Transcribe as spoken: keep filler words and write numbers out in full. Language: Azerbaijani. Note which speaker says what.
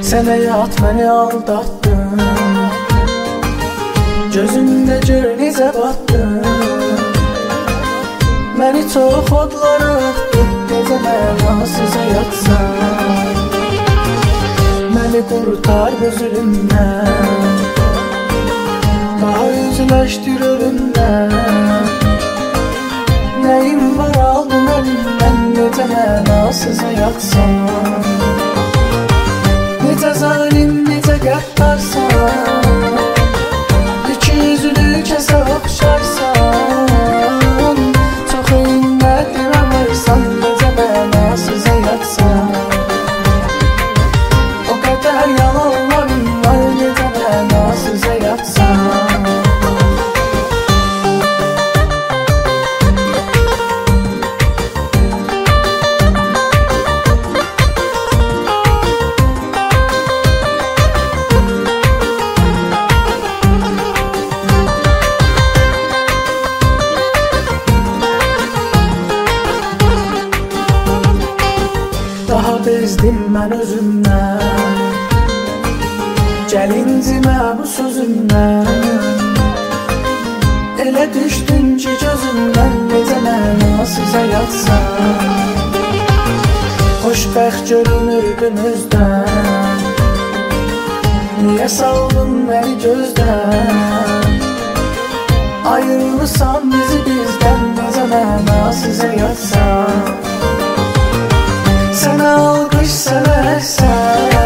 Speaker 1: Sen həyat məni aldatdın, gözümdə gör necə batdın. Məni çox odlara atdın, necə mənasız həyatsan. Məni qurtar bu zülümdən, daha üzləşdir ölümdən. Nəyim var aldın əlimdən, necə mənasız həyatsan. Necə zalim, necə qəddarsan, iki yüzlü kəsə oxşarsan. Çox qiymətli varsan, necə mənasız həyatsan. O qədər yalanlarım var, necə mənasız həyatsan. Daha bezdim mən özümdən, gəl incimə bu sözümdən. Elə düşdün ki gözümdən, necə mənasız həyatsan. Xoşbəxt görünürdün özdən, niyə saldın məni gözdən. Ayrılırsan bizi bizdən, necə mənasız həyatsan. Sənə alqış, sənə əhsən.